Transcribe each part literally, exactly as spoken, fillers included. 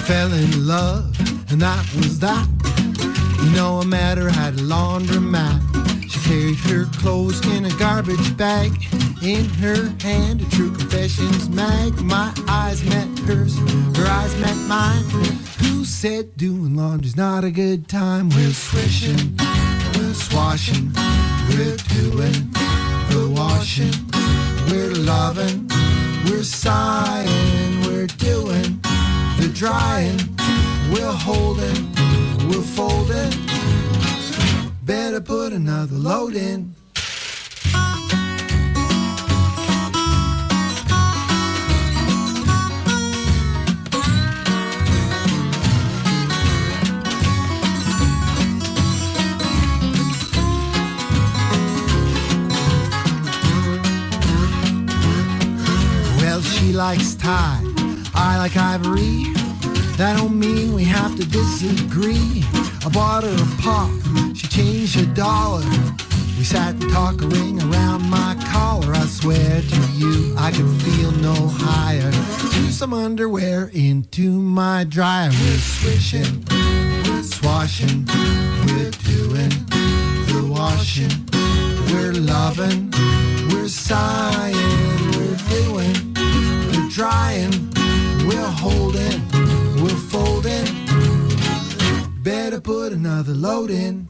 fell in love, and that was that. You know, I met her at a laundromat. She carried her clothes in a garbage bag. In her hand, a True Confessions mag. My eyes met hers, her eyes met mine. Who said doing laundry's not a good time? We're swishing, we're swashing, we're doing the washing. We're loving, we're sighing, we're doing the drying. We're holding, we're folding. Better put another load in. Well, she likes tie, I like ivory. That don't mean we have to disagree. I bought her a pop, she changed a dollar. We sat and talked, a ring around my collar. I swear to you, I could feel no higher. Threw some underwear into my dryer. We're swishing, we're swashing, we're doing the washing. We're loving, we're sighing, we're doing the drying. We're holding, we're folding. Better put another load in.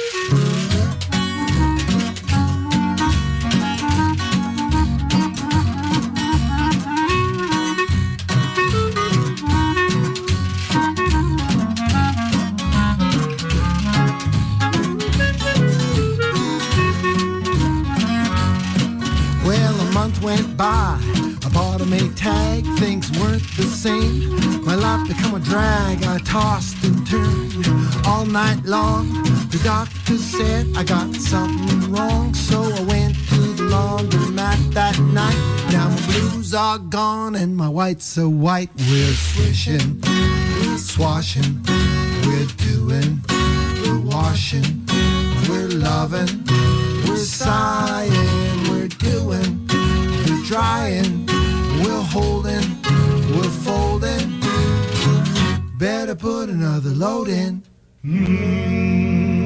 Well, a month went by. I bought a Maytag, things weren't the same. My life become a drag, I tossed and turned all night long. The doctor said I got something wrong, so I went to the laundromat that night. Now my blues are gone and my whites are white. We're swishing, we're swashing, we're doing the washing. We're loving, we're sighing, we're doing the drying. We're holding, we're folding. Better put another load in. Mm-hmm.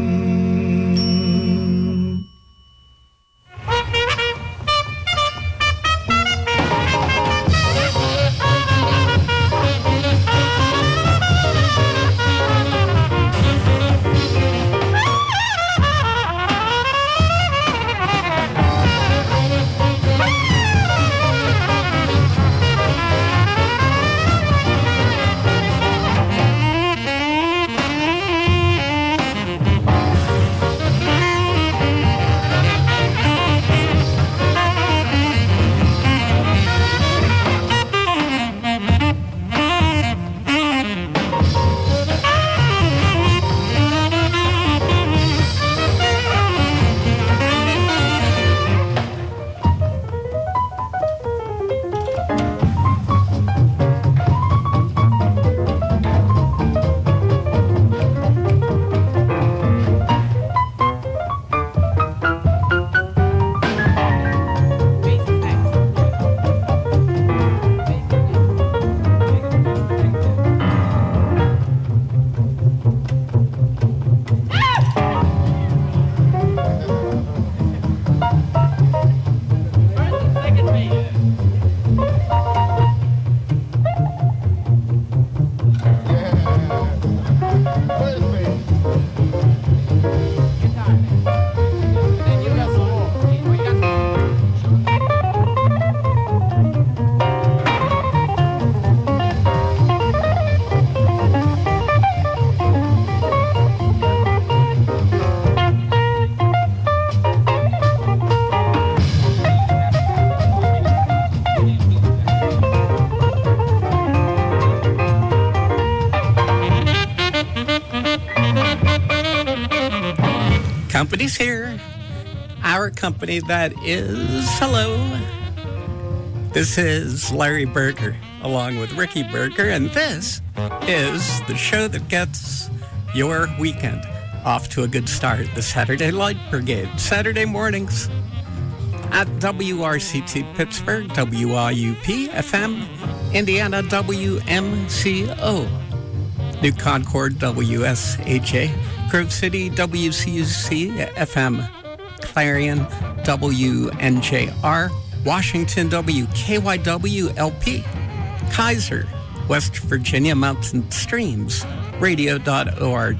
Company's here. Our company, that is, hello. This is Larry Berger, along with Ricky Berger, and this is the show that gets your weekend off to a good start. The Saturday Light Brigade, Saturday mornings at W R C T Pittsburgh, W I U P F M Indiana, W M C O. New Concord, W S H A. Grove City, W C U C F M. Clarion, W N J R. Washington, W K Y W L P. Kaiser, West Virginia Mountain Streams, radio dot org.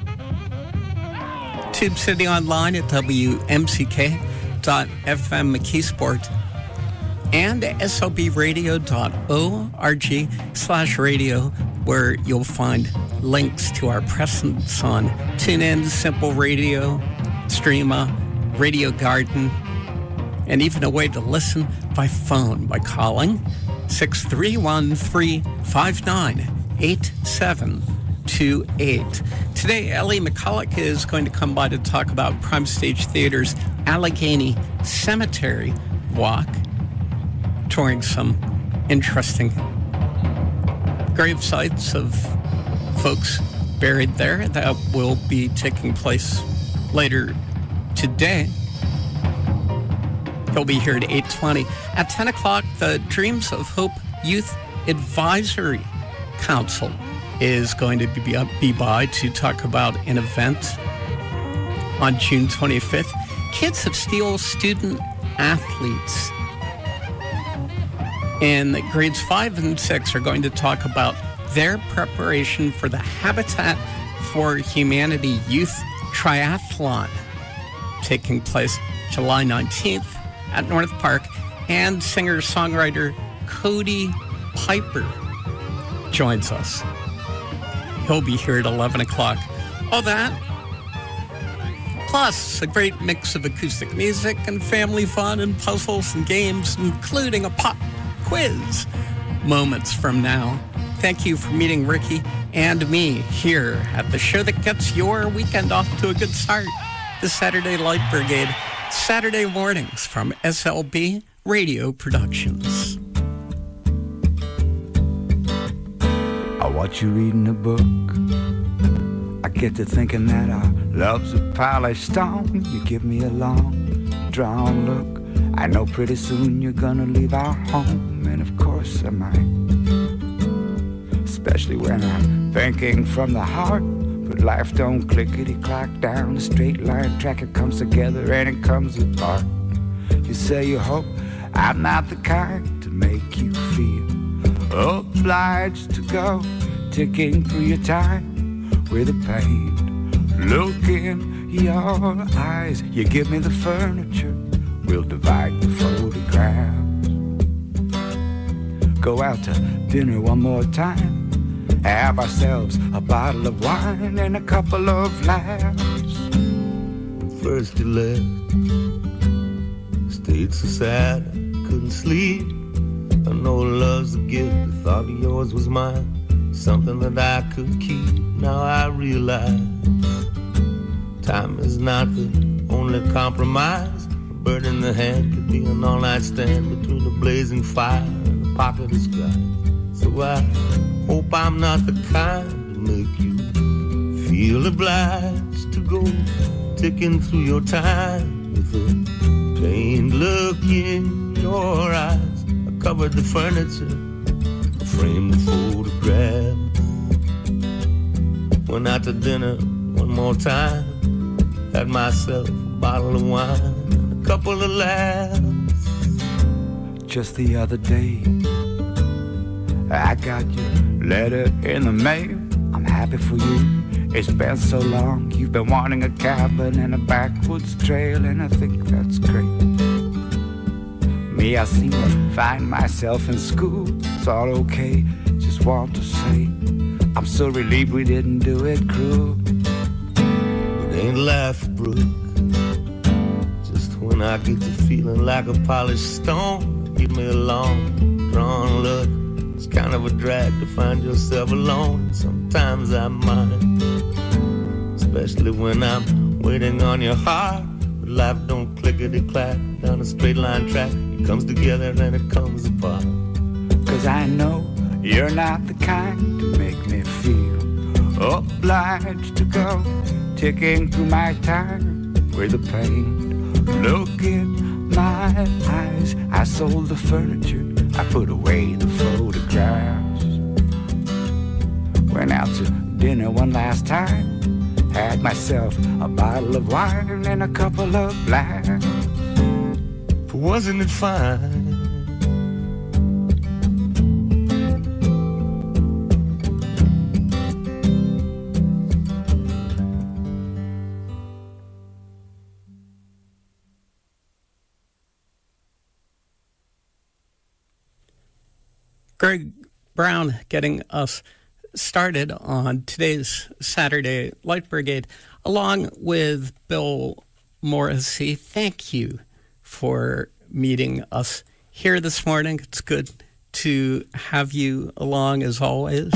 Tube City online at W M C K dot F M McKeesport. And S L B radio dot org slash radio, where you'll find links to our presence on TuneIn, Simple Radio, Streama, Radio Garden, and even a way to listen by phone by calling six three one, three five nine, eight seven two eight. Today, Ellie McCulloch is going to come by to talk about Prime Stage Theater's Allegheny Cemetery Walk, touring some interesting grave sites of folks buried there. That will be taking place later today. He'll be here at eight twenty. At ten o'clock, the Dreams of Hope Youth Advisory Council is going to be, be by to talk about an event on June twenty-fifth. Kids of Steel student athletes in grades five and six are going to talk about their preparation for the Habitat for Humanity Youth Triathlon, taking place July nineteenth at North Park. And singer-songwriter Cody Piper joins us. He'll be here at eleven o'clock. All that, plus a great mix of acoustic music and family fun and puzzles and games, including a pop quiz moments from now. Thank you for meeting Ricky and me here at the show that gets your weekend off to a good start. The Saturday Light Brigade, Saturday mornings from S L B Radio Productions. I watch you reading a book. I get to thinking that our love's a polished stone. You give me a long, drawn look. I know pretty soon you're gonna leave our home, and of course I might. Especially when I'm thinking from the heart. But life don't clickety-clack down the straight line track. It comes together and it comes apart. You say you hope I'm not the kind to make you feel obliged to go ticking through your time with a pain. Look in your eyes. You give me the furniture, we'll divide the photographs. Go out to dinner one more time. Have ourselves a bottle of wine and a couple of laughs. First you left, stayed so sad I couldn't sleep. I know love's a gift, the thought of yours was mine, something that I could keep. Now I realize time is not the only compromise. A bird in the hand could be an all-night stand between a blazing fire and a pocket of sky. So I hope I'm not the kind to make you feel obliged to go ticking through your time with a pained look in your eyes. I covered the furniture, I framed the photographs. Went out to dinner one more time, had myself a bottle of wine and a couple of laughs. Just the other day, I got your letter in the mail. I'm happy for you. It's been so long. You've been wanting a cabin and a backwoods trail, and I think that's great. Me, I seem to find myself in school. It's all okay. Just want to say I'm so relieved we didn't do it cruel. It ain't laughing, Brooke. Just when I get to feeling like a polished stone, give me a long, drawn look. It's kind of a drag to find yourself alone. Sometimes I mind, especially when I'm waiting on your heart. But life don't clickety-clack down a straight line track. It comes together and it comes apart. Cause I know you're not the kind to make me feel obliged to go ticking through my time with a pain. Look in my eyes. I sold the furniture, I put away the photographs. Went out to dinner one last time, had myself a bottle of wine and a couple of blacks. Wasn't it fine? Greg Brown getting us started on today's Saturday Light Brigade, along with Bill Morrissey. Thank you for meeting us here this morning. It's good to have you along as always.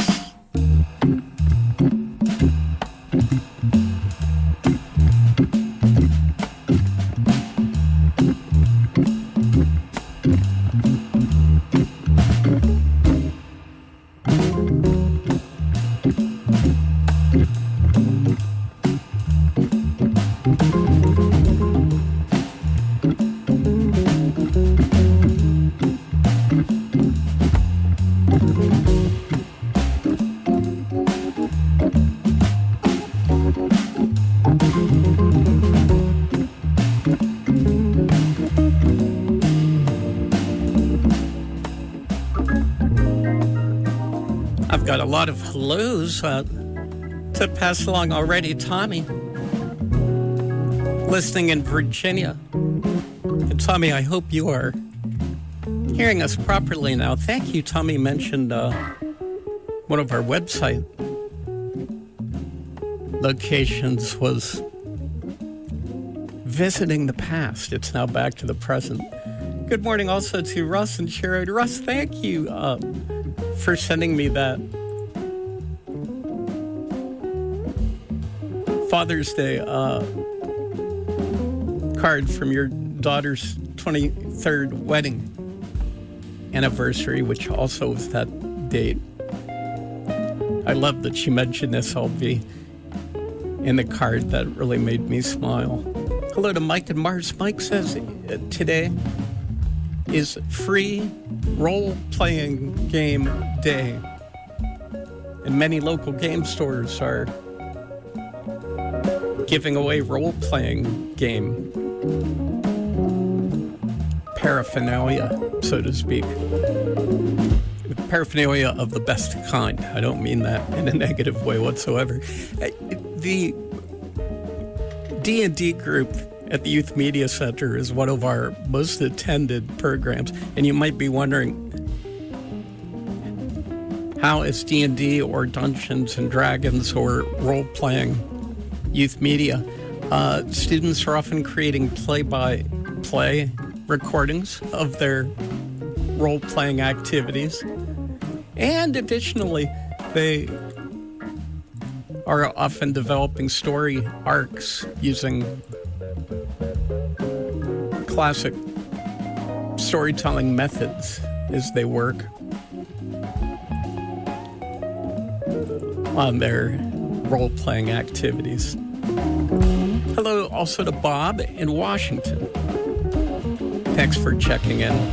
Got a lot of hellos uh, to pass along already. Tommy, listening in Virginia. And Tommy, I hope you are hearing us properly now. Thank you. Tommy mentioned uh, one of our website locations was visiting the past. It's now back to the present. Good morning also to Russ and Sherrod. Russ, thank you uh, for sending me that Father's Day uh, card from your daughter's twenty-third wedding anniversary, which also was that date. I love that she mentioned S L B in the card. That really made me smile. Hello to Mike and Mars. Mike says uh, today is free role-playing game day, and many local game stores are giving away role-playing game paraphernalia, so to speak. Paraphernalia of the best kind. I don't mean that in a negative way whatsoever. The D and D group at the Youth Media Center is one of our most attended programs, and you might be wondering, how is D and D or Dungeons and Dragons or role-playing youth media? Uh, students are often creating play-by-play recordings of their role-playing activities. And additionally, they are often developing story arcs using classic storytelling methods as they work on their role-playing activities. Hello also to Bob in Washington. Thanks for checking in.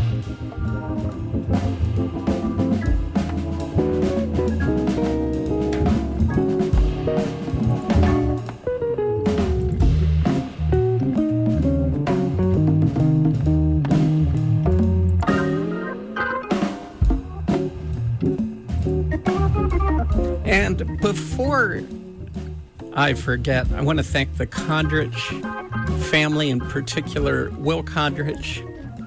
And before I forget, I want to thank the Condrich family, in particular Will Condrich,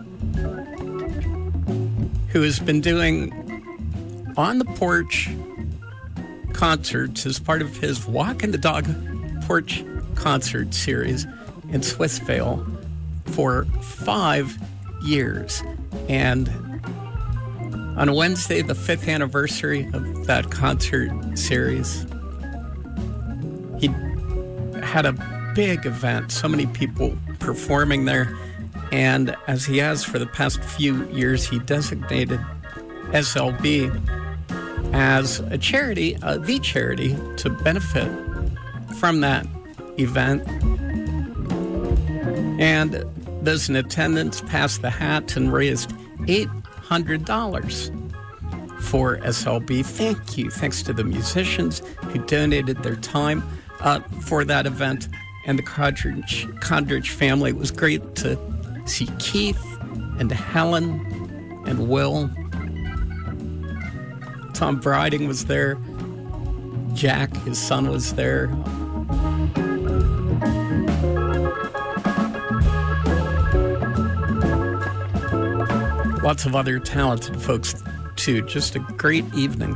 who has been doing On the Porch concerts as part of his Walking the Dog Porch concert series in Swissvale for five years. And on Wednesday, the fifth anniversary of that concert series, he had a big event, so many people performing there. And as he has for the past few years, he designated S L B as a charity, uh, the charity to benefit from that event. And Those in attendance passed the hat and raised eight hundred dollars for S L B. Thank you. Thanks to the musicians who donated their time uh, for that event. And the Condridge, Condridge family. It was great to see Keith and Helen and Will. Tom Briding was there. Jack, his son, was there. Lots of other talented folks, too. Just a great evening.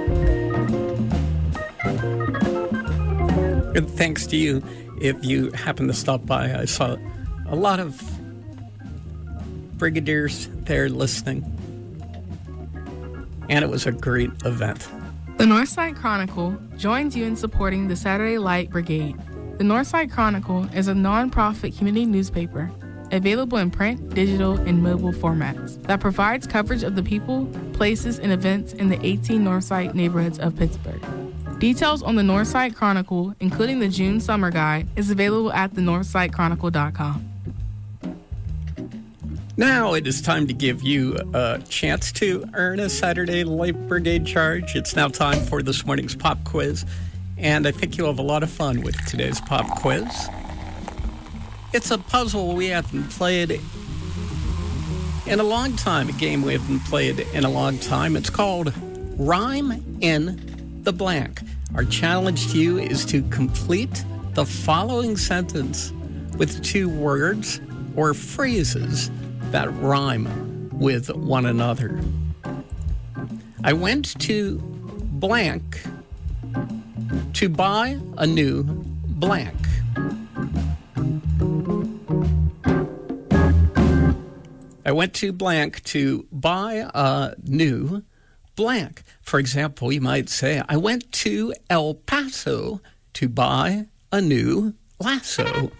And thanks to you. If you happen to stop by, I saw a lot of brigadiers there listening. And it was a great event. The Northside Chronicle joins you in supporting the Saturday Light Brigade. The Northside Chronicle is a nonprofit community newspaper available in print, digital, and mobile formats that provides coverage of the people, places, and events in the eighteen Northside neighborhoods of Pittsburgh. Details on the Northside Chronicle, including the June Summer Guide, is available at the northside chronicle dot com. Now it is time to give you a chance to earn a Saturday Light Brigade charge. It's now time for this morning's pop quiz, and I think you'll have a lot of fun with today's pop quiz. It's a puzzle we haven't played in a long time, a game we haven't played in a long time. It's called Rhyme in the Blank. Our challenge to you is to complete the following sentence with two words or phrases that rhyme with one another. I went to blank to buy a new blank. I went to blank to buy a new blank. For example, you might say, I went to El Paso to buy a new lasso.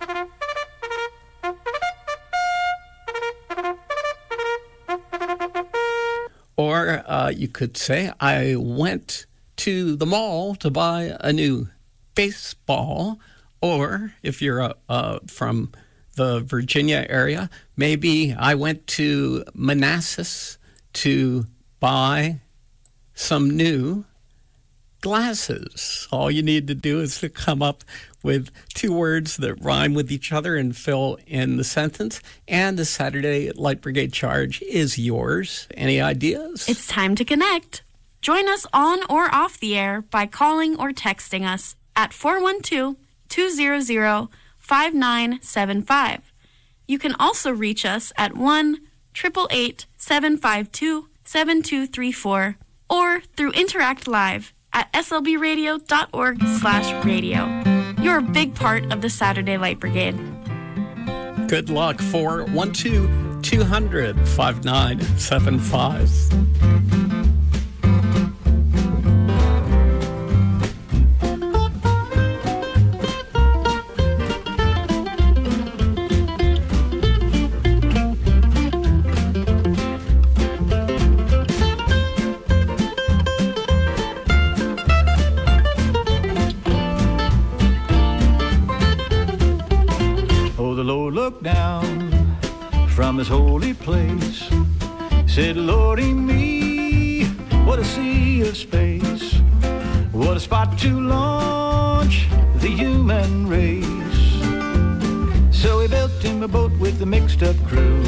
Or uh, you could say, I went to the mall to buy a new baseball. Or if you're uh, uh, from the Virginia area, maybe I went to Manassas to buy some new glasses. All you need to do is to come up with two words that rhyme with each other and fill in the sentence. And the Saturday Light Brigade charge is yours. Any ideas? It's time to connect. Join us on or off the air by calling or texting us at four one two, two zero zero, five nine seven five. You can also reach us at one, eight eight eight, seven five two, seven two three four or through Interact Live at s l b radio dot org slash radio. You're a big part of the Saturday Light Brigade. Good luck. four one two, two hundred, five nine seven five. Looked down from his holy place, said, Lordy me, what a sea of space, what a spot to launch the human race. So he built him a boat with a mixed up crew,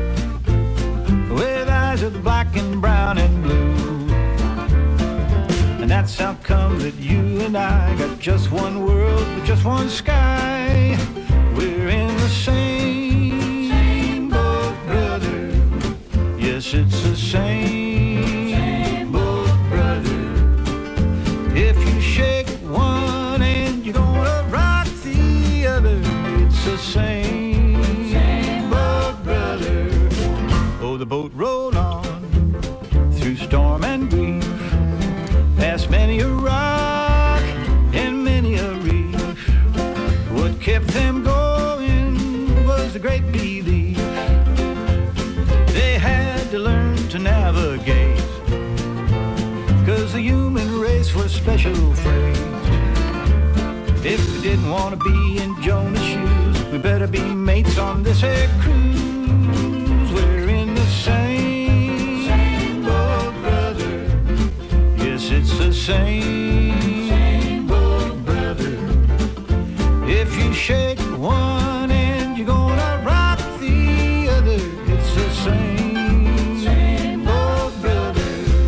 with eyes of black and brown and blue. And that's how come that you and I got just one world with just one sky. We're in the same boat, brother. Yes, it's the same boat, brother. If you shake one and you're gonna rock the other, it's the same boat, brother. Oh, the boat rolled on through storm and grief, past many a rock and many a reef. What kept them going was a great belief. They had to learn to navigate, 'cause the human race was special freight. If we didn't want to be in Jonah's shoes, We better be mates on this here cruise. We're in the same, same boat, brother. Yes, it's the same, same boat, brother. If you shake one end, you're gonna rock the other. It's the same, same boat, brother.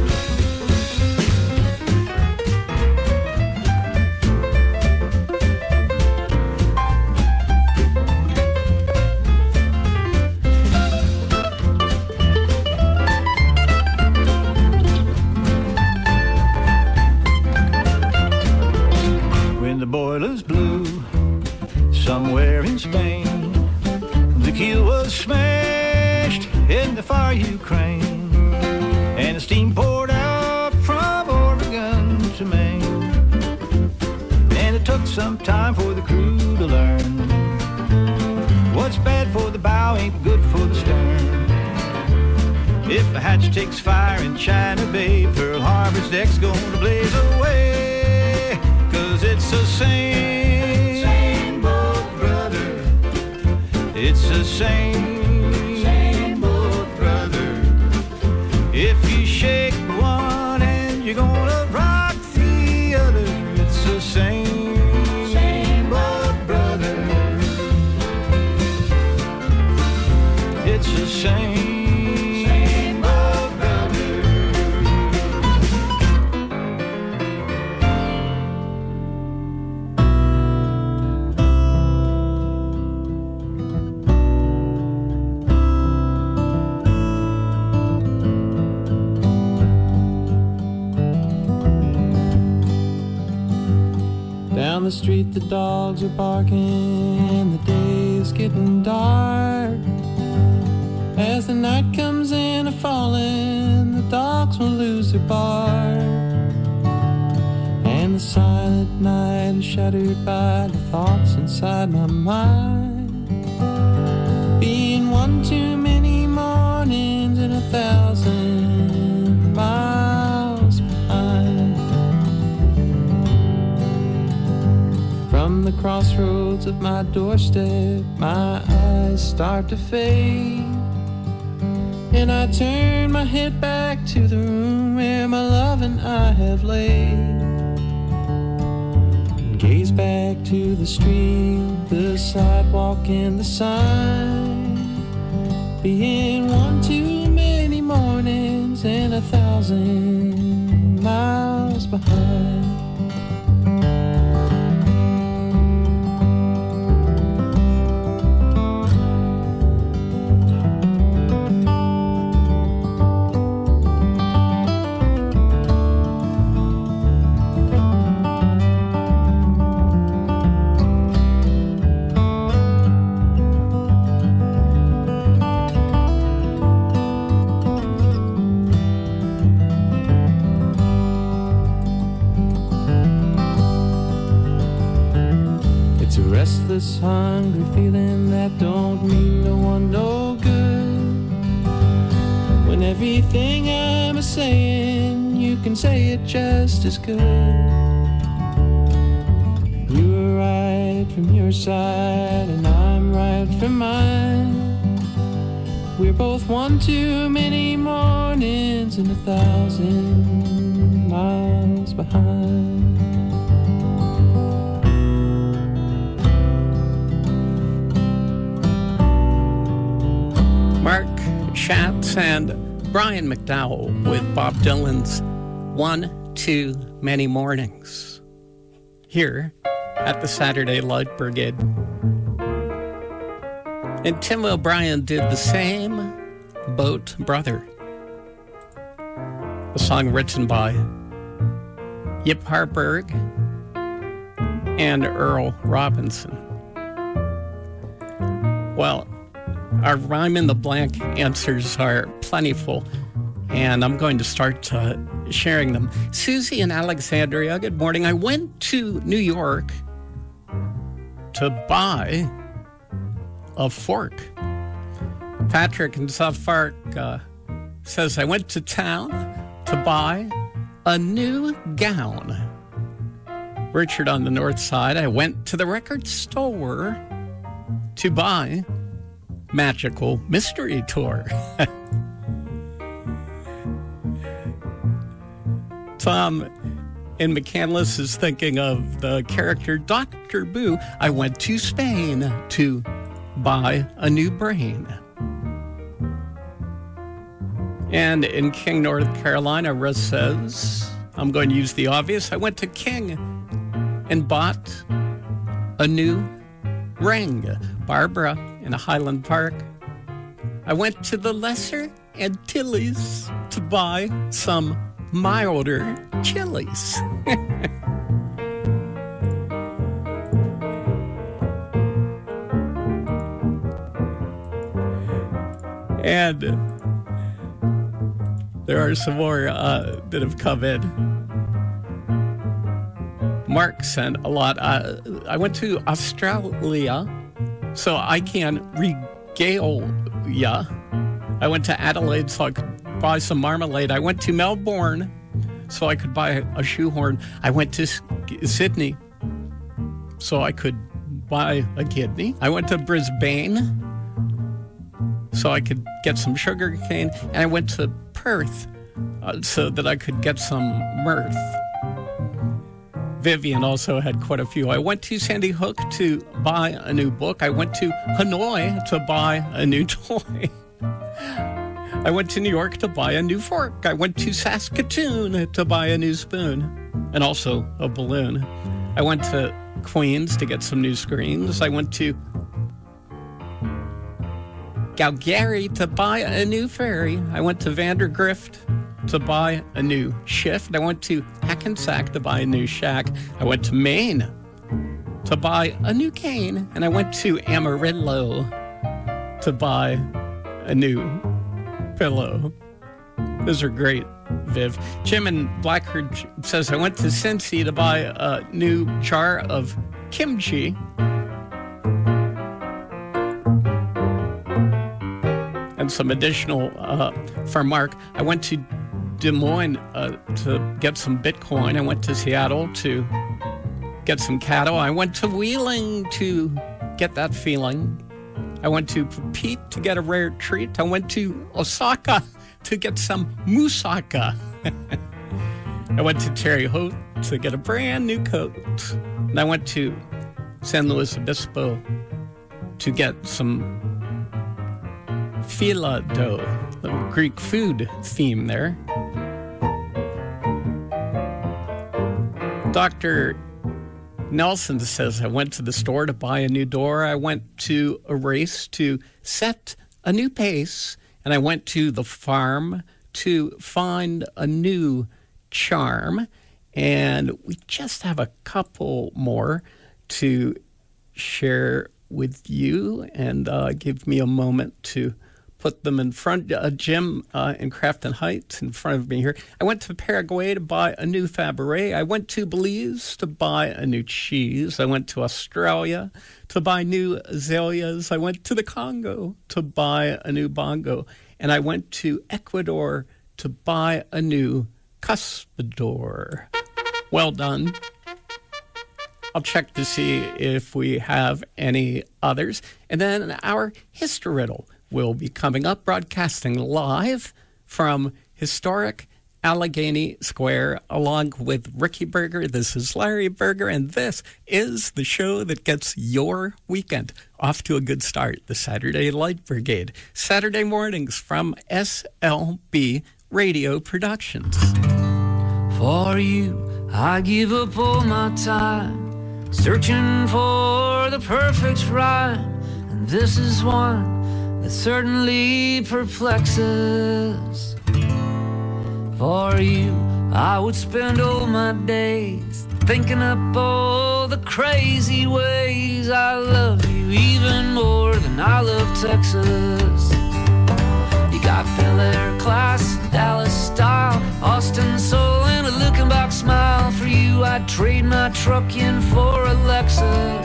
When the boilers blew somewhere in Spain, the keel was smashed in the far Ukraine, and the steam poured out from Oregon to Maine. And it took some time for the crew to learn what's bad for the bow ain't good for the stern. If a hatch takes fire in China Bay, Pearl Harbor's deck's gonna blaze away, 'cause it's the same, same boat, brother. It's the same, same boat, brother. If you shake one end, you're gonna rock the other. It's the same, same boat, brother. It's the same, same boat, brother. Down the street the dogs are barking, the day is getting dark. As the night comes in a falling, the dogs will lose their bark. And the silent night is shattered by the thoughts inside my mind, being one too many mornings and a thousand miles behind. From the crossroads of my doorstep, my eyes start to fade, and I turn my head back to the room where my love and I have laid, and gaze back to the street, the sidewalk and the sign, being one too many mornings and a thousand miles behind. Restless, hungry feeling that don't mean no one no good. When everything I'm a saying, you can say it just as good. You were right from your side, and I'm right from mine. We're both one too many mornings and a thousand miles behind. Mark Schatz and Brian McDowell with Bob Dylan's One Too Many Mornings here at the Saturday Light Brigade. And Tim O'Brien did the same, Boat Brother, a song written by Yip Harburg and Earl Robinson. Well, our rhyme in the blank answers are plentiful, and I'm going to start uh, sharing them. Susie in Alexandria, good morning. I went to New York to buy a fork. Patrick in South Park uh, says, I went to town to buy a new gown. Richard on the north side, I went to the record store to buy Magical Mystery Tour. Tom in McCandless is thinking of the character Doctor Boo. I went to Spain to buy a new brain. And in King, North Carolina, Russ says, I'm going to use the obvious. I went to King and bought a new ring. Barbara in Highland Park. I went to the Lesser Antilles to buy some milder chilies. And there are some more uh, that have come in. Mark sent a lot. Uh, I went to Australia, so I can regale ya. I went to Adelaide, so I could buy some marmalade. I went to Melbourne, so I could buy a shoehorn. I went to Sydney, so I could buy a kidney. I went to Brisbane, so I could get some sugar cane. And I went to Perth, uh, so that I could get some mirth. Vivian also had quite a few. I went to Sandy Hook to buy a new book. I went to Hanoi to buy a new toy. I went to New York to buy a new fork. I went to Saskatoon to buy a new spoon and also a balloon. I went to Queens to get some new screens. I went to Calgary to buy a new ferry. I went to Vandergrift to buy a new shift. I went to Hackensack to buy a new shack. I went to Maine to buy a new cane. And I went to Amarillo to buy a new pillow. Those are great, Viv. Jim in Blackford says, I went to Cincy to buy a new jar of kimchi. And some additional uh, for Mark. I went to Des Moines uh, to get some Bitcoin. I went to Seattle to get some cattle. I went to Wheeling to get that feeling. I went to Pete to get a rare treat. I went to Osaka to get some moussaka. I went to Terre Haute to get a brand new coat. And I went to San Luis Obispo to get some fila dough, the Greek food theme there. Doctor Nelson says, I went to the store to buy a new door. I went to a race to set a new pace. And I went to the farm to find a new charm. And we just have a couple more to share with you. And uh, give me a moment to put them in front. Uh, Jim uh, in Crafton Heights in front of me here. I went to Paraguay to buy a new Fabergé. I went to Belize to buy a new cheese. I went to Australia to buy new azaleas. I went to the Congo to buy a new bongo. And I went to Ecuador to buy a new cuspidor. Well done. I'll check to see if we have any others. And then our history riddle will be coming up, broadcasting live from historic Allegheny Square, along with Ricky Berger. This is Larry Berger, and this is the show that gets your weekend off to a good start, the Saturday Light Brigade. Saturday mornings from S L B Radio Productions. For you, I give up all my time, searching for the perfect rhyme, and this is one that certainly perplexes. For you, I would spend all my days thinking up all the crazy ways I love you even more than I love Texas. You got Bel Air class, Dallas style, Austin soul, and a looking back smile. For you, I'd trade my truck in for a Lexus.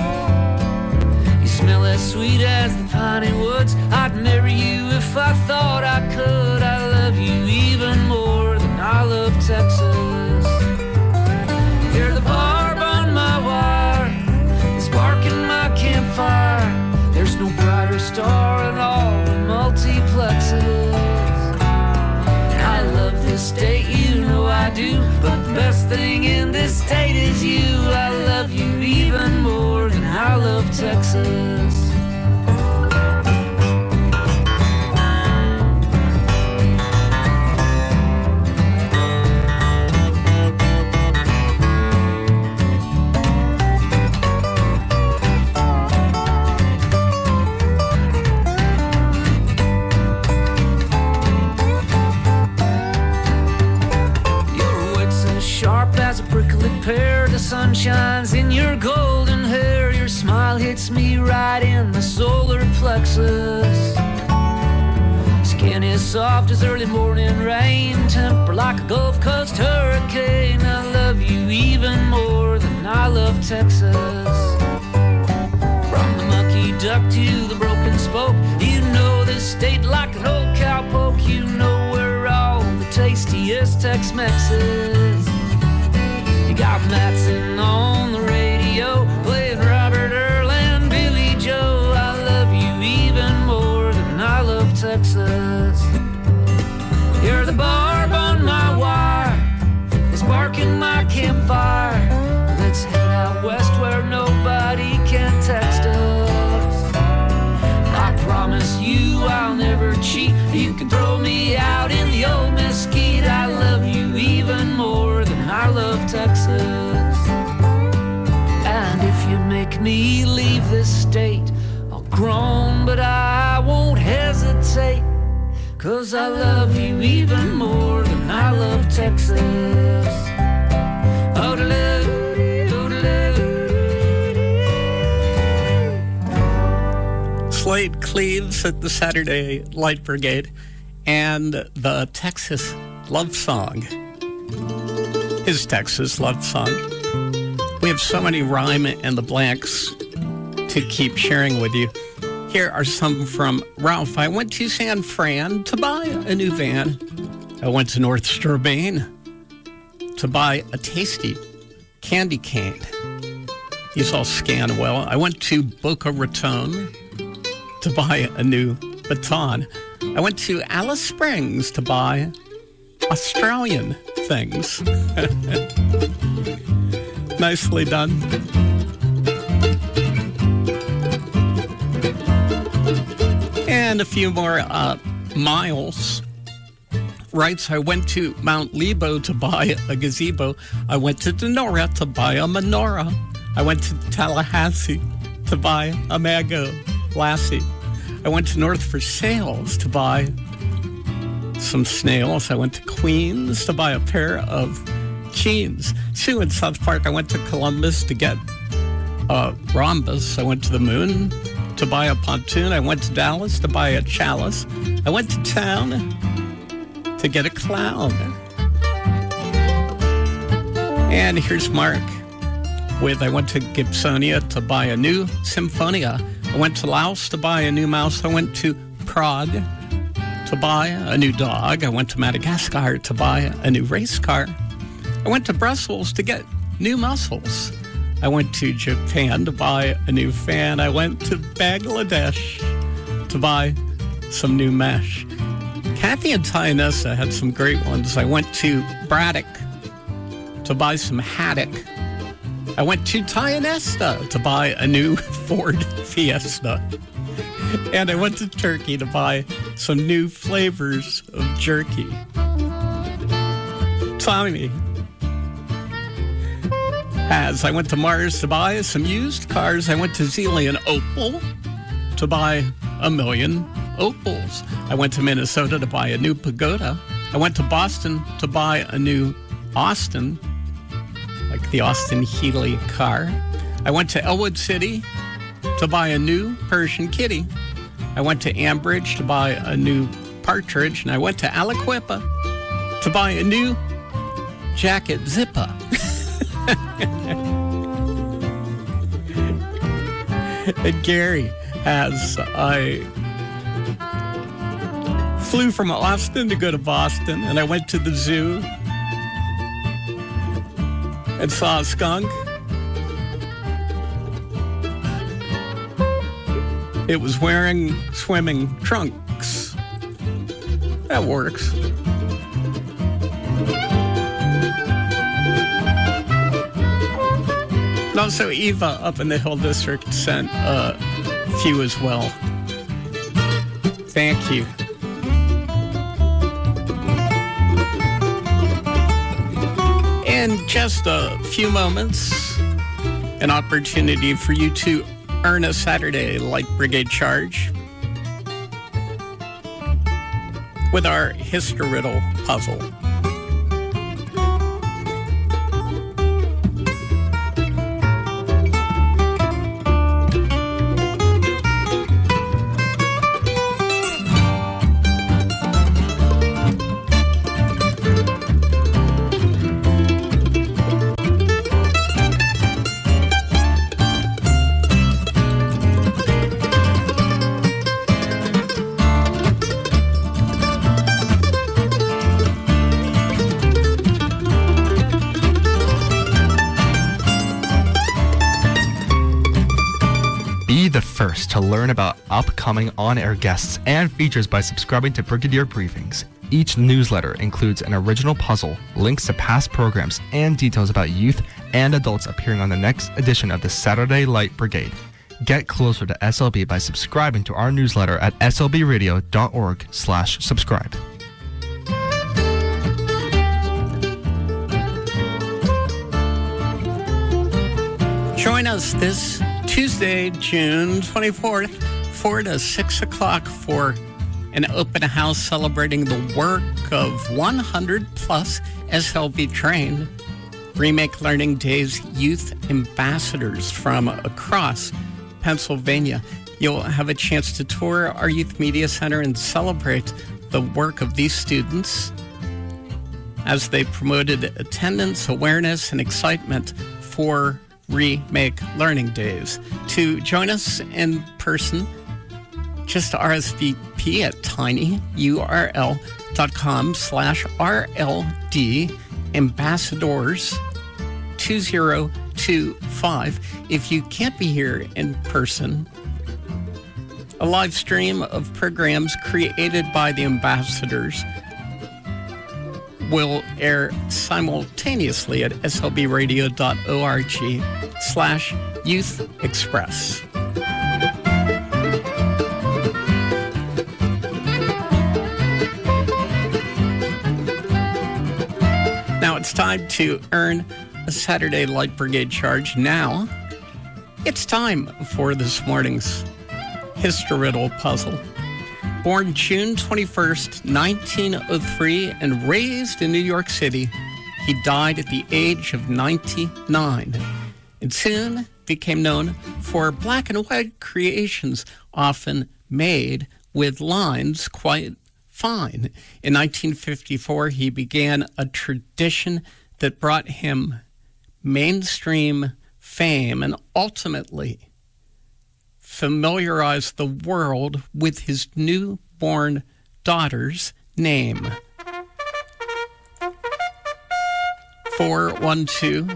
Smell as sweet as the piney woods. I'd marry you if I thought I could. I love you even more than I love Texas. Hear the barb on my wire, the spark in my campfire. do. But the best thing in this state is you. I love you even more than I love Texas. Pair, the sun shines in your golden hair. Your smile hits me right in the solar plexus. Skin is soft as early morning rain, temper like a Gulf Coast hurricane. I love you even more than I love Texas. From the mucky duck to the broken spoke, you know this state like an old cowpoke. You know where all the tastiest Tex-Mex is. Got Matson on the radio, playing Robert Earl and Billy Joe. I love you even more than I love Texas. You're the barb on my wire, the spark in my campfire. Let's head out west where nobody can text us. I promise you I'll never cheat. You can throw me out in the old mesquite. I love you even more than I love Texas. And if you make me leave this state, I'll groan, but I won't hesitate. Cause I love you even more than I love Texas. Slade Cleaves at the Saturday Light Brigade and the Texas Love Song. His Texas Love Song. We have so many rhyme in the blanks to keep sharing with you. Here are some from Ralph. I went to San Fran to buy a new van. I went to North Strabane to buy a tasty candy cane. He's all Scanwell. I went to Boca Raton to buy a new baton. I went to Alice Springs to buy Australian things. Nicely done. And a few more uh, miles. Writes, I went to Mount Lebo to buy a gazebo. I went to Denora to buy a menorah. I went to Tallahassee to buy a Mago Lassie. I went to North Versailles to buy some snails. I went to Queens to buy a pair of jeans. Sue in South Park, I went to Columbus to get a rhombus. I went to the moon to buy a pontoon. I went to Dallas to buy a chalice. I went to town to get a clown. And here's Mark with, I went to Gibsonia to buy a new Symphonia. I went to Laos to buy a new mouse. I went to Prague to buy a new dog. I went to Madagascar to buy a new race car. I went to Brussels to get new muscles. I went to Japan to buy a new fan. I went to Bangladesh to buy some new mesh. Kathy and Tynessa had some great ones. I went to Braddock to buy some haddock. I went to Tynesta to buy a new Ford Fiesta. And I went to Turkey to buy some new flavors of jerky. Tommy has, I went to Mars to buy some used cars. I went to Zelian Opal to buy a million opals. I went to Minnesota to buy a new Pagoda. I went to Boston to buy a new Austin, like the Austin Healey car. I went to Elwood City to buy a new Persian kitty. I went to Ambridge to buy a new partridge, and I went to Aliquippa to buy a new jacket zipper. And Gary has, I flew from Austin to go to Boston, and I went to the zoo and saw a skunk. It was wearing swimming trunks. That works. Also, Eva up in the Hill District sent a few as well. Thank you. In just a few moments, an opportunity for you to earn a Saturday Light Brigade charge with our History-Riddle puzzle. First to learn about upcoming on-air guests and features by subscribing to Brigadier Briefings. Each newsletter includes an original puzzle, links to past programs, and details about youth and adults appearing on the next edition of the Saturday Light Brigade. Get closer to S L B by subscribing to our newsletter at s l b radio dot org slash subscribe. Join us this Tuesday, June twenty-fourth, four to six o'clock for an open house celebrating the work of one hundred plus S L B trained Remake Learning Days youth ambassadors from across Pennsylvania. You'll have a chance to tour our Youth Media Center and celebrate the work of these students as they promoted attendance, awareness, and excitement for Remake Learning Days. To join us in person, just R S V P at tinyurl.com slash RLD ambassadors two zero two five. If you can't be here in person, a live stream of programs created by the ambassadors will air simultaneously at s l b radio dot org slash youth express. Now it's time to earn a Saturday Light Brigade charge. Now it's time for this morning's History-Riddle puzzle. Born June twenty-first, nineteen oh three, and raised in New York City, he died at the age of ninety-nine, and soon became known for black and white creations, often made with lines quite fine. In nineteen fifty-four, he began a tradition that brought him mainstream fame and ultimately familiarized the world with his newborn daughter's name. four one two,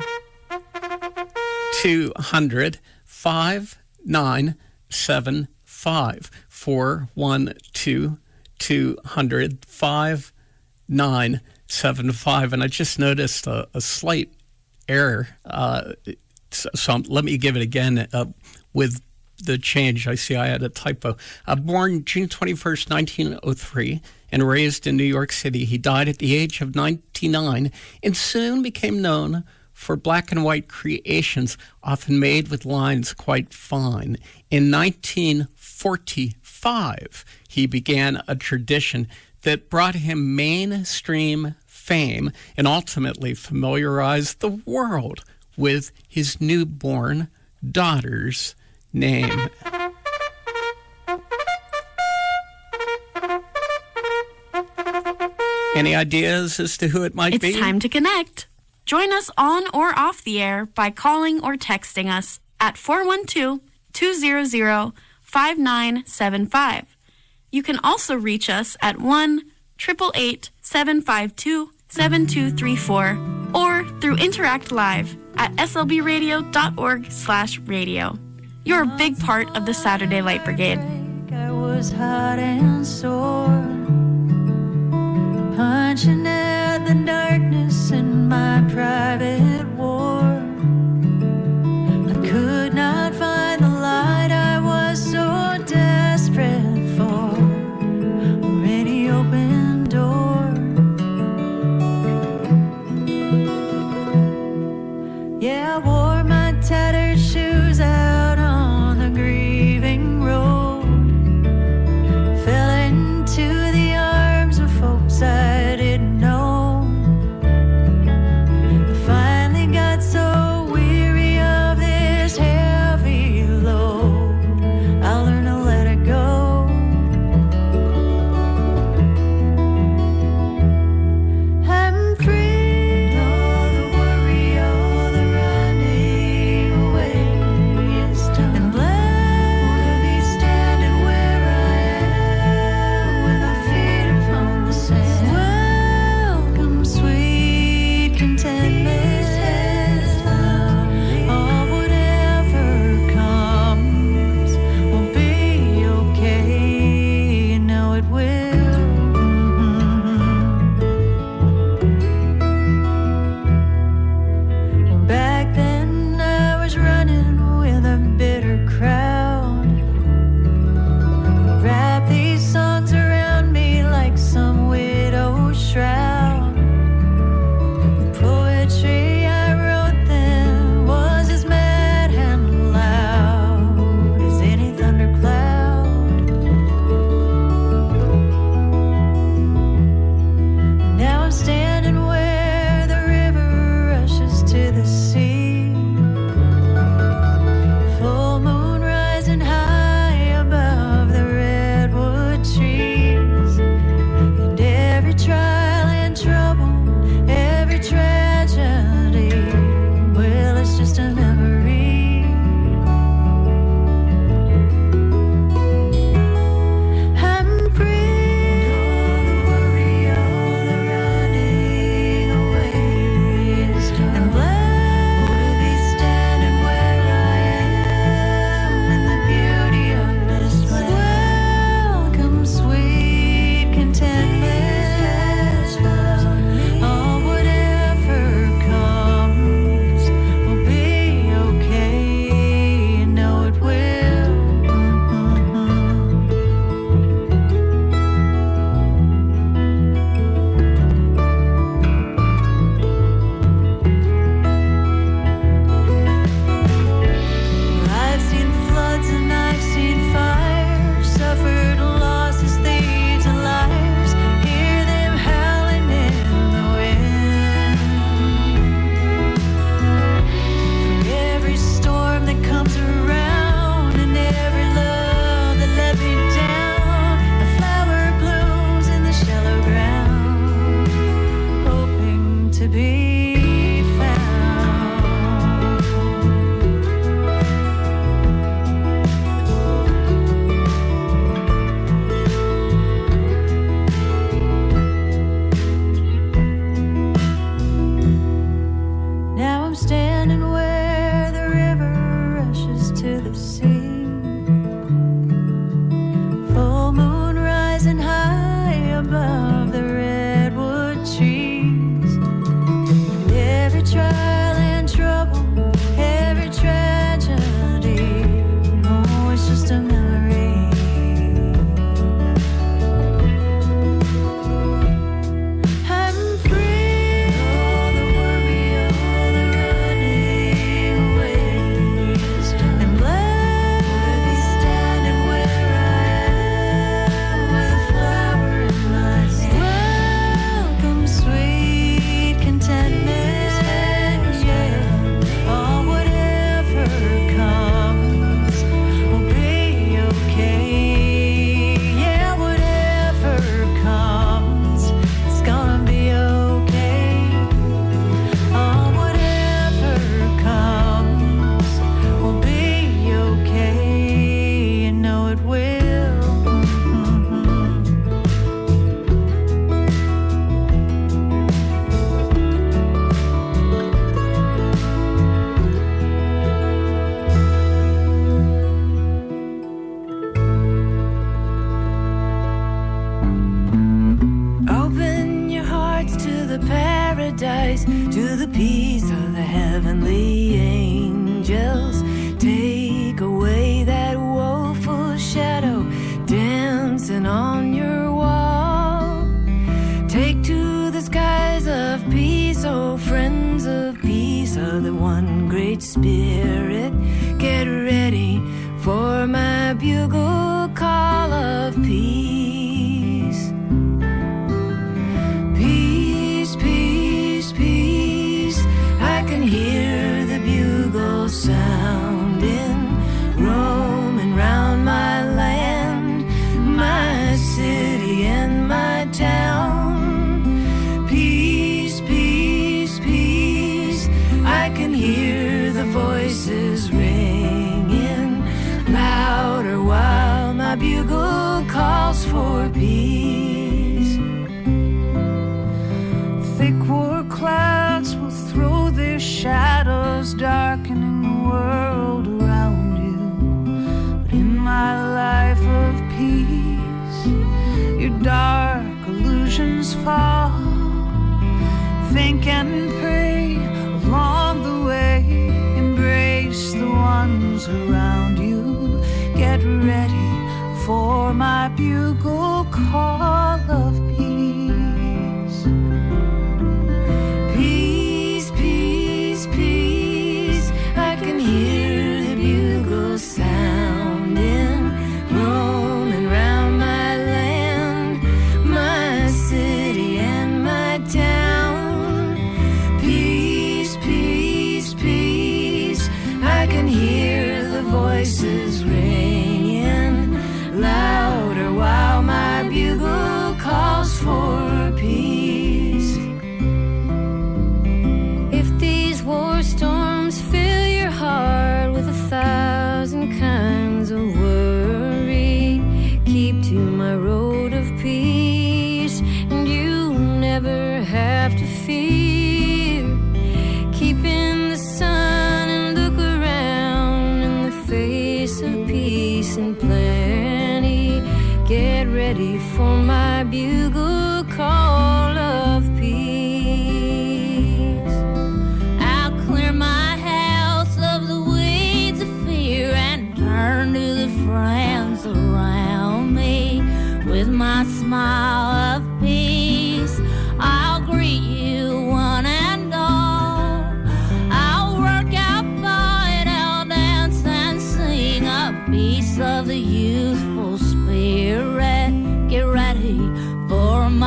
two hundred, five nine seven five. four one two, two hundred, five nine seven five. And I just noticed a, a slight error. Uh, so, so let me give it again uh, with the change. I see I had a typo. Uh, born June twenty-first, nineteen oh three, and raised in New York City, he died at the age of ninety-nine and soon became known for black and white creations, often made with lines quite fine. In nineteen forty-five, he began a tradition that brought him mainstream fame and ultimately familiarized the world with his newborn daughter's name. Any ideas as to who it might it's be? It's time to connect. Join us on or off the air by calling or texting us at four one two, two hundred, five nine seven five. You can also reach us at one eight eight eight, seven five two, seven two three four or through Interact Live at s l b radio dot org slash radio. You're a big part of the Saturday Light Brigade. I was hot and sore, punching at the darkness in my private war. to be found. Now I'm standing where the river rushes to the sea. Full moon rising high above the redwood trees. And every trial and trouble, every tragedy, oh, it's just a memory. I'm free, all the worry, all the running away. I'm glad to be standing where I am with a flower in my hand. Welcome, sweet contentment, yeah. Oh, whatever comes will be okay. Yeah, whatever comes, it's gonna be okay. Oh, whatever comes will be okay. You know it will. Open your hearts to the paradise, to the peace of the heavenly angels. Take away that woeful shadow dancing on your wall. Take to the skies of peace, oh friends of peace, of the one great spirit. Get ready for my bugle call of peace. Peace, peace, peace. I can hear the bugle sounding, roaming round my land, my city and my town. Peace, peace, peace. I can hear the voices ringing louder while my bugle calls for peace. Thick war clouds will throw their shadows, darkening the world around you. But in my life of peace, your dark illusions fall. Think and pray along the way. Embrace the ones around you. Get ready for my bugle call of peace. Peace, peace, peace. I can hear the bugle sounding, roaming round my land, my city and my town. Peace, peace, peace. I can hear the voices ringing louder while my bugle calls for peace. If these war storms fill your heart with a thousand kinds of worry, keep to my road of peace, and you never have to fear. Keep in the sun and look around in the face of peace and plenty. Get ready for my bugle call of peace. I'll clear my house of the weeds of fear and turn to the friends around me with my smile of peace. I'll greet you one and all. I'll work out, fight, I'll dance and sing a piece of the youthful spirit. Get ready for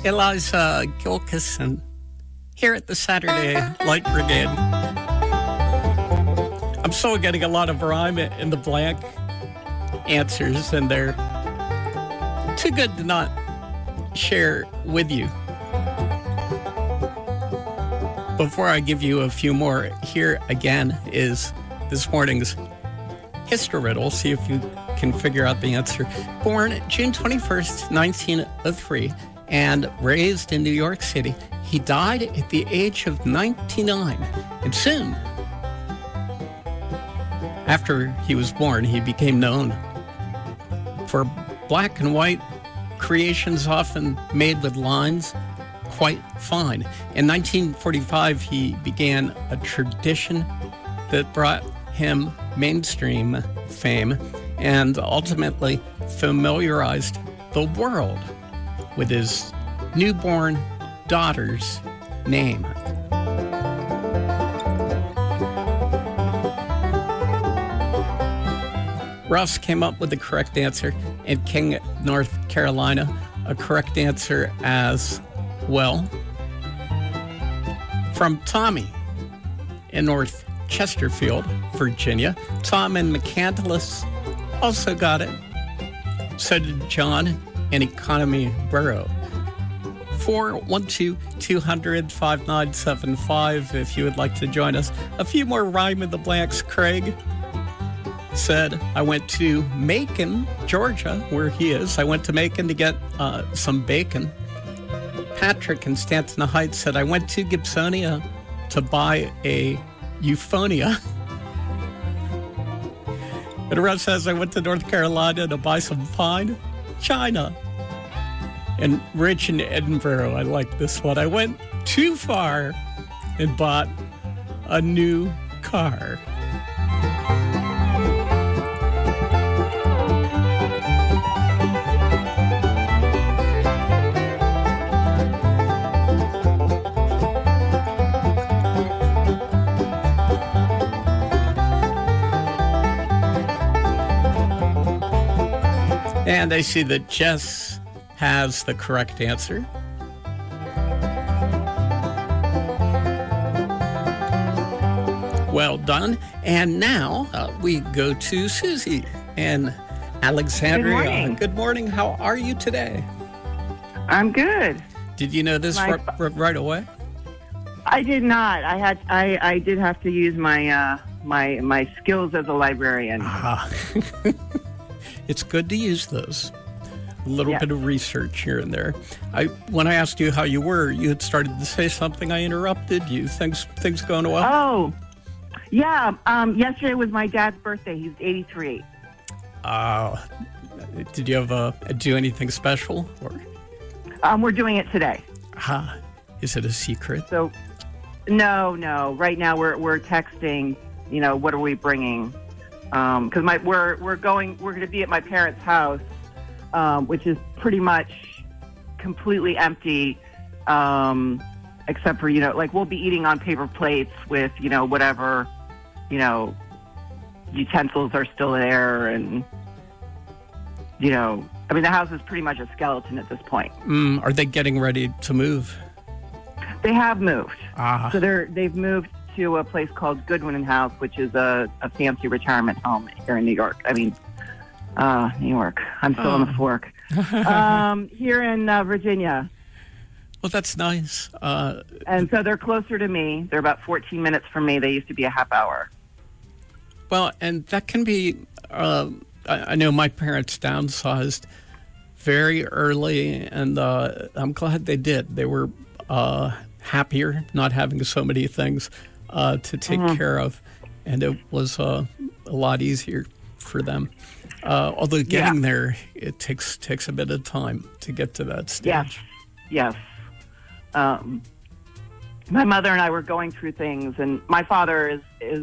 Eliza Gilkison here at the Saturday Light Brigade. I'm still getting a lot of rhyme in the blank answers, and they're too good to not share with you. Before I give you a few more, here again is this morning's history riddle. See if you can figure out the answer. Born June twenty-first, nineteen oh three, and raised in New York City, he died at the age of ninety-nine. And soon after he was born, he became known for black and white creations often made with lines quite fine. In nineteen forty-five, he began a tradition that brought him mainstream fame and ultimately familiarized the world with his newborn daughter's name. Russ came up with the correct answer in King, North Carolina. A correct answer as well from Tommy in North Chesterfield, Virginia. Tom in McCandless also got it. So did John in Economy Borough. four one two, two hundred, five nine seven five if you would like to join us. A few more rhyme in the blanks. Craig said, I went to Macon, Georgia, where he is. I went to Macon to get uh, some bacon. Patrick in Stanton Heights said, I went to Gibsonia to buy a euphonia. And Russ says, I went to North Carolina to buy some fine china. And Rich in Edinburgh, I like this one. I went too far and bought a new car. And I see that Jess has the correct answer. Well done. And now uh, we go to Susie and Alexandria. Good morning. Good morning. How are you today? I'm good. Did you know this My- r- r- right away? I did not. I had. I, I did have to use my uh, my my skills as a librarian. Ah. It's good to use those. A little Yes. bit of research here and there. I when I asked you how you were, you had started to say something. I interrupted you. Things things going well? Oh, yeah. Um, yesterday was my dad's birthday. He's eighty-three. Uh, did you have uh, do anything special? Or Um, we're doing it today. ah, is it a secret? So, no, no. Right now we're we're texting. You know, what are we bringing? Because um, my we're we're going we're going to be at my parents' house, um, which is pretty much completely empty, um, except for you know like we'll be eating on paper plates with you know whatever, you know, utensils are still there, and you know I mean the house is pretty much a skeleton at this point. Mm, are they getting ready to move? They have moved, Ah, so they're they've moved to a place called Goodwin House, which is a, a fancy retirement home here in New York. I mean, uh, New York. I'm still on the fork. um, here in uh, Virginia. well, that's nice. Uh, And so they're closer to me. They're about fourteen minutes from me. They used to be a half hour. well, and that can be. Uh, I, I know my parents downsized very early, and uh, I'm glad they did. They were uh, happier not having so many things uh, to take Mhm. care of, and it was uh, a lot easier for them. Uh, although getting Yeah. there, it takes takes a bit of time to get to that stage. Yes. Yes. Um, my mother and I were going through things, and my father is is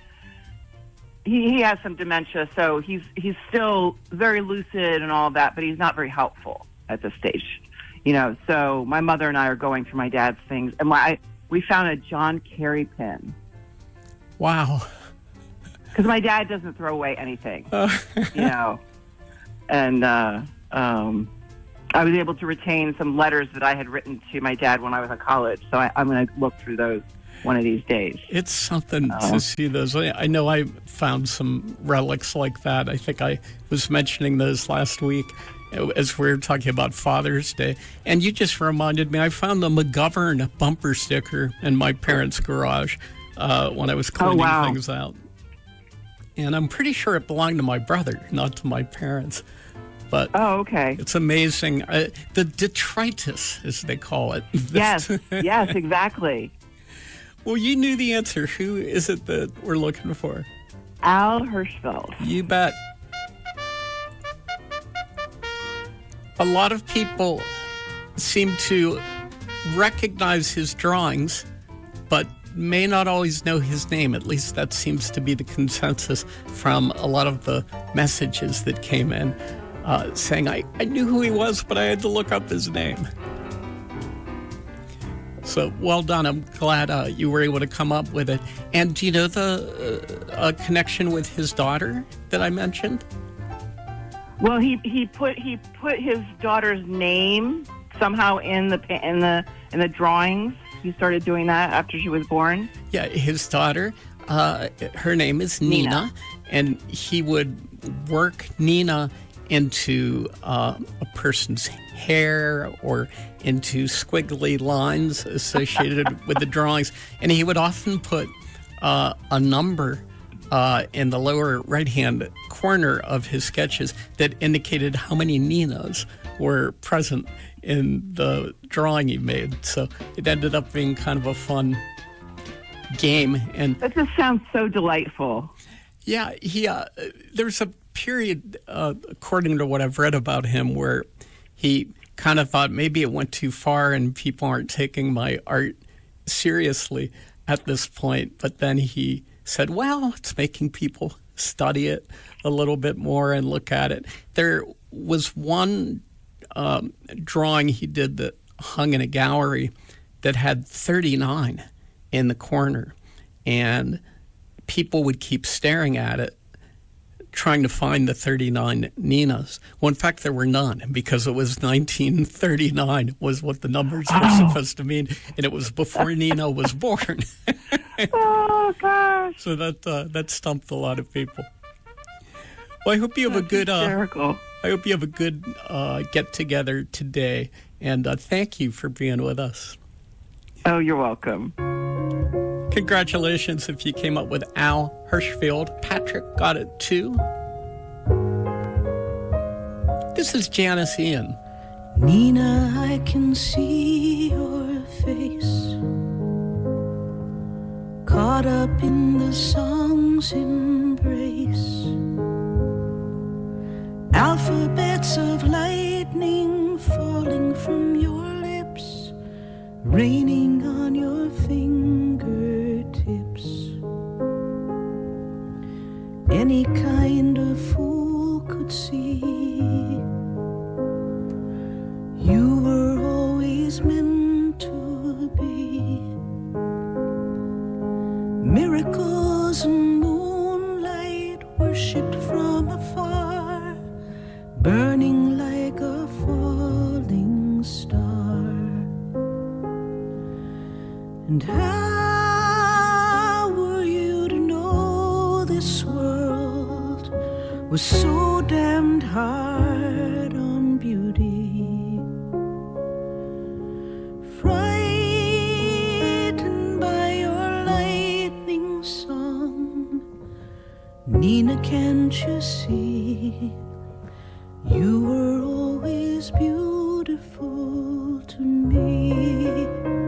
he, he has some dementia, so he's he's still very lucid and all that, but he's not very helpful at this stage. You know, so my mother and I are going through my dad's things, and my we found a John Kerry pin. Wow. Because my dad doesn't throw away anything, Uh, you know, and uh, um, I was able to retain some letters that I had written to my dad when I was in college. So I, I'm going to look through those one of these days. It's something Uh, to see those. I I know I found some relics like that. I think I was mentioning those last week as we were talking about Father's Day. And you just reminded me, I found the McGovern bumper sticker in my parents' garage uh, when I was cleaning Oh, wow. things out. And I'm pretty sure it belonged to my brother, not to my parents. But oh, okay. It's amazing. Uh, the detritus, as they call it. Yes, yes, exactly. Well, you knew the answer. Who is it that we're looking for? Al Hirschfeld. You bet. A lot of people seem to recognize his drawings, but may not always know his name. At least that seems to be the consensus from a lot of the messages that came in, uh, saying, I, I knew who he was, but I had to look up his name. So, well done. I'm glad uh, you were able to come up with it. And do you know the uh, uh, connection with his daughter that I mentioned? Well, he, he put he put his daughter's name somehow in the pa- in the in the drawings. He started doing that after she was born. Yeah, his daughter, uh, her name is Nina, Nina. and he would work Nina into uh, a person's hair or into squiggly lines associated with the drawings. And he would often put uh, a number uh, in the lower right-hand corner of his sketches that indicated how many Ninas were present in the drawing he made. So it ended up being kind of a fun game. And that just sounds so delightful. Yeah, he uh, there's a period, uh, according to what I've read about him, where he kind of thought maybe it went too far and people aren't taking my art seriously at this point. But then he said, well, it's making people study it a little bit more and look at it. There was one um, drawing he did that hung in a gallery that had thirty-nine in the corner, and people would keep staring at it, trying to find the thirty-nine Ninas. Well, in fact, there were none, because it was nineteen thirty-nine was what the numbers were Oh. supposed to mean, and it was before Nina was born. Oh, gosh. So that uh, that stumped a lot of people. Well, I hope you have a good. Uh, hysterical. I hope you have a good uh, get together today, and uh, thank you for being with us. Oh, you're welcome. Congratulations if you came up with Al Hirschfeld. Patrick got it too. This is Janice Ian. Nina, I can see your face, caught up in the song's embrace. Alphabets of lightning falling from your lips, raining on your fingertips. Any kind of fool could see you were always meant to be. Miracles and moonlight worshipped from afar, burning like a falling star. And how were you to know this world was so damned hard on beauty? Frightened by your lightning song, Nina, can't you see? You were always beautiful to me.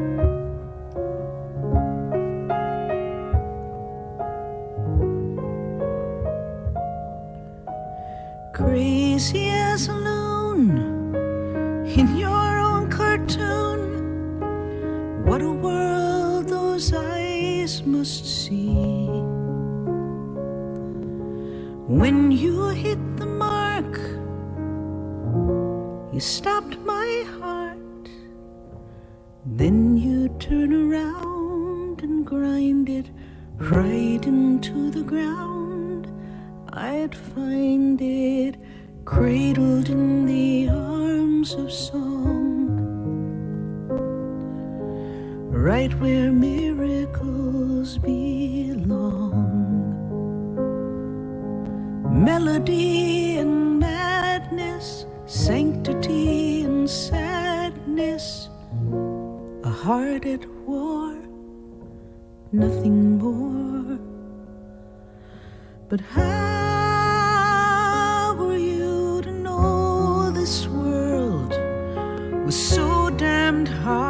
Crazy as a loon in your own cartoon, what a world those eyes must see. When you hit the mark, you stopped my heart. Then you turn around and grind it right into the ground. I'd find it cradled in the arms of song, right where miracles belong. Melody and madness, sanctity and sadness, a heart at war, nothing more. But how were you to know this world was so damned hard?